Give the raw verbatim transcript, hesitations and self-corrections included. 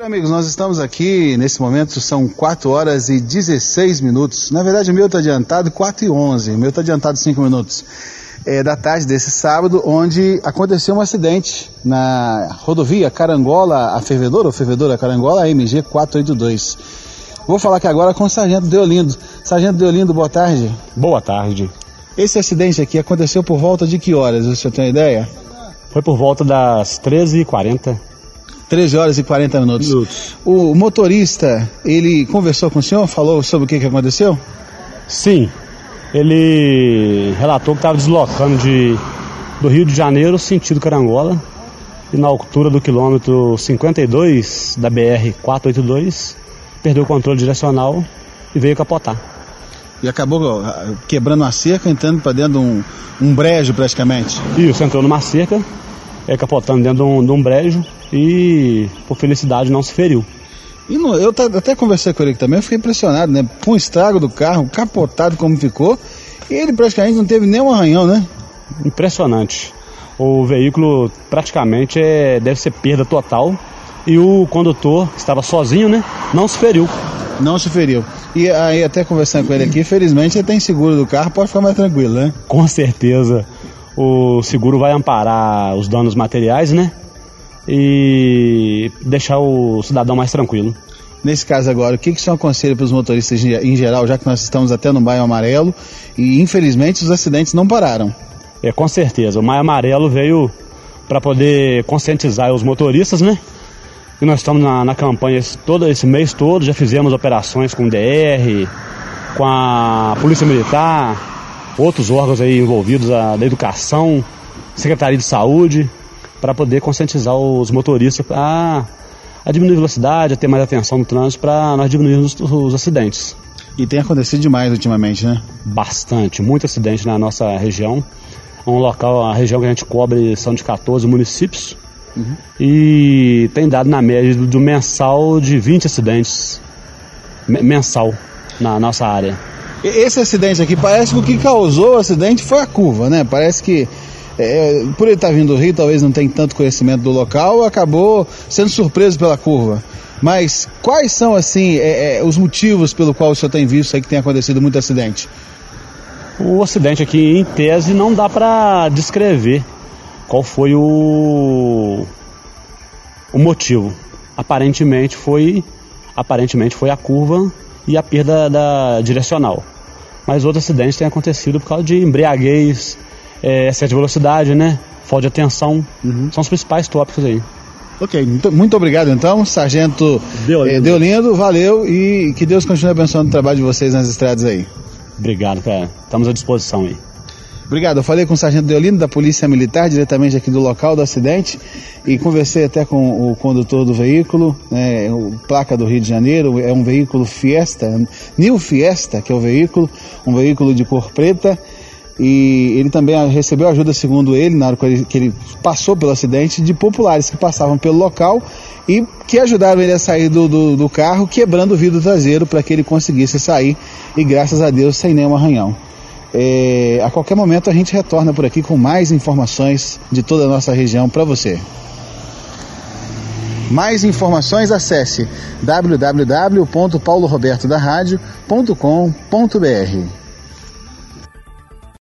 Amigos, nós estamos aqui, nesse momento são quatro horas e dezesseis minutos. Na verdade o meu está adiantado quatro e onze, o meu está adiantado cinco minutos. É, da tarde desse sábado, onde aconteceu um acidente na rodovia Carangola, a Fervedora, ou Fervedora Carangola, M G quatrocentos e oitenta e dois. Vou falar aqui agora com o Sargento Deolindo. Sargento Deolindo, boa tarde. Boa tarde. Esse acidente aqui aconteceu por volta de que horas, o senhor tem uma ideia? Foi por volta das treze e quarenta. treze horas e quarenta minutos. minutos. O motorista, ele conversou com o senhor, falou sobre o que, que aconteceu? Sim, ele relatou que estava deslocando de, do Rio de Janeiro, sentido Carangola, e na altura do quilômetro cinquenta e dois da B R quatrocentos e oitenta e dois, perdeu o controle direcional e veio capotar. E acabou quebrando uma cerca, entrando para dentro de um, um brejo praticamente. Isso, entrou numa cerca, é, capotando dentro de um, de um brejo e, por felicidade, não se feriu. E no, eu até conversei com ele também, eu fiquei impressionado, né? Com o estrago do carro, capotado como ficou, e ele praticamente não teve nenhum arranhão, né? Impressionante. O veículo praticamente é, deve ser perda total, e o condutor, que estava sozinho, né? Não se feriu. Não se feriu. E aí, até conversando com ele aqui, felizmente ele tem seguro do carro, pode ficar mais tranquilo, né? Com certeza. O seguro vai amparar os danos materiais, né? E deixar o cidadão mais tranquilo. Nesse caso agora, o que, que o senhor aconselha para os motoristas em geral, já que nós estamos até no Maio Amarelo e infelizmente os acidentes não pararam? É, com certeza. O Maio Amarelo veio para poder conscientizar os motoristas, né? E nós estamos na, na campanha esse, todo esse mês todo, já fizemos operações com o D R, com a Polícia Militar, outros órgãos aí envolvidos, a, da Educação, Secretaria de Saúde, para poder conscientizar os motoristas a, a diminuir a velocidade, a ter mais atenção no trânsito, para nós diminuirmos os, os acidentes. E tem acontecido demais ultimamente, né? Bastante, muito acidente na nossa região. É um local, a região que a gente cobre são de quatorze municípios. Uhum. E tem dado na média do, do mensal de vinte acidentes mensal na nossa área. Esse acidente aqui, parece que o que causou o acidente foi a curva, né? Parece que é, por ele estar vindo do Rio, talvez não tenha tanto conhecimento do local, acabou sendo surpreso pela curva. Mas quais são, assim, é, é, os motivos pelo qual o senhor tem visto aí que tem acontecido muito acidente? O acidente aqui, em tese, não dá para descrever qual foi o, o motivo. Aparentemente foi, aparentemente foi a curva e a perda da direcional. Mas outros acidentes têm acontecido por causa de embriaguez, é, excesso de velocidade, né? Falta de atenção. Uhum. São os principais tópicos aí. Ok, muito, muito obrigado então, Sargento Deolindo. Eh, Deolindo, valeu e que Deus continue abençoando o trabalho de vocês nas estradas aí. Obrigado, cara. Estamos à disposição aí. Obrigado, eu falei com o Sargento Deolindo da Polícia Militar, diretamente aqui do local do acidente, e conversei até com o condutor do veículo, né, o placa do Rio de Janeiro, é um veículo Fiesta, New Fiesta, que é o veículo, um veículo de cor preta, e ele também recebeu ajuda, segundo ele, na hora que ele, que ele passou pelo acidente, de populares que passavam pelo local e que ajudaram ele a sair do, do, do carro, quebrando o vidro traseiro para que ele conseguisse sair, e graças a Deus sem nenhum arranhão. É, a qualquer momento a gente retorna por aqui com mais informações de toda a nossa região para você. Mais informações, acesse w w w ponto paulo roberto da rádio ponto com ponto b r.